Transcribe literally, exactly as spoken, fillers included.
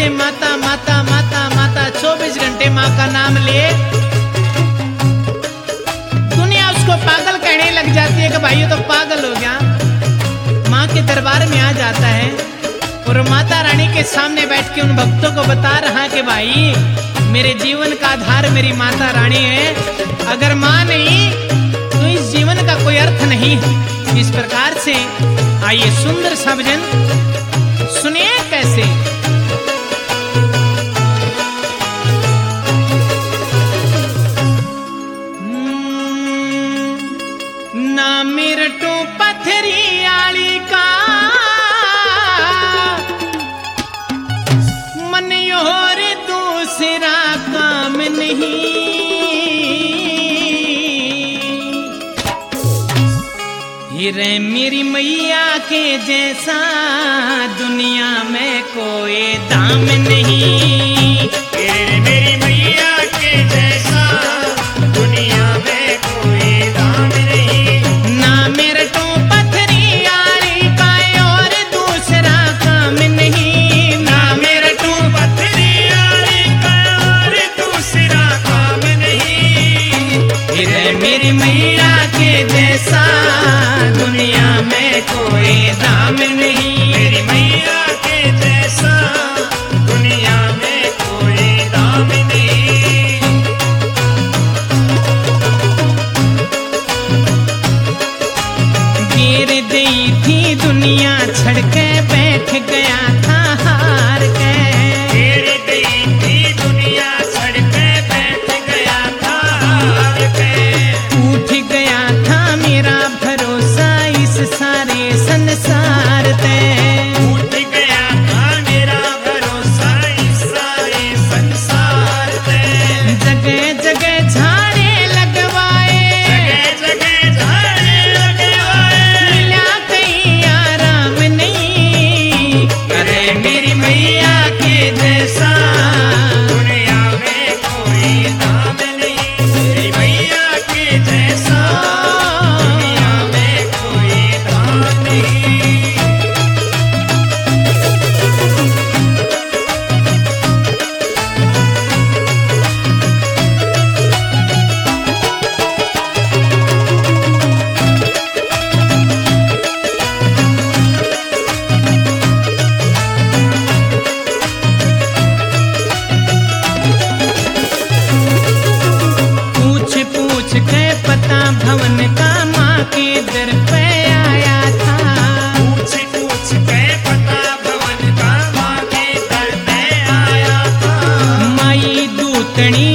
ये माता माता माता माता चौबीस घंटे माँ का नाम ले, दुनिया उसको पागल कहने लग जाती है कि भाई ये तो पागल हो गया। माँ के दरबार में आ जाता है और माता रानी के सामने बैठ के उन भक्तों को बता रहा कि भाई मेरे जीवन का आधार मेरी माता रानी है, अगर माँ नहीं तो इस जीवन का कोई अर्थ नहीं। इस प्रकार से आइए सुंदर सा भजन सुनिए कैसे। ना मिरटो पथरी आली का मन और दूसरा काम नहीं, रे मेरी मैया के जैसा दुनिया में कोई दाम नहीं, रे मेरी मैया के जैसा दुनिया में कोई दाम नहीं। ना मेरे तो पथरी आली का और दूसरा काम नहीं, ना मेरे तो पथरी आली का और दूसरा काम नहीं, रे मेरी मैया के जैसा दुनिया में कोई दाम नहीं, मेरी मैया के जैसा दुनिया में कोई दाम नहीं। गिर गई थी दुनिया छड़ के बैठ गया था हार के, गिर गई थी दुनिया छड़ के बैठ गया था हार के, उठ गया था मेरा भरोसा इस सारे संसार पे, उठ गया था मेरा भरोसा इस सारे संसार पे, जगह जगह झाड़े लगवाए, जगह जगह झाड़े लगवाए, मिला कहीं आराम नहीं, अरे मेरी मैया के जैसा दुनिया में कोई दाम नहीं, मेरी मैया के जैसा दुनिया में कोई दाम नहीं। पूछ पूछ के पता भवन का माँ के दर पे आया था, पूछ पूछ के पता भवन का माँ के दर पे आया था, माई दूतनी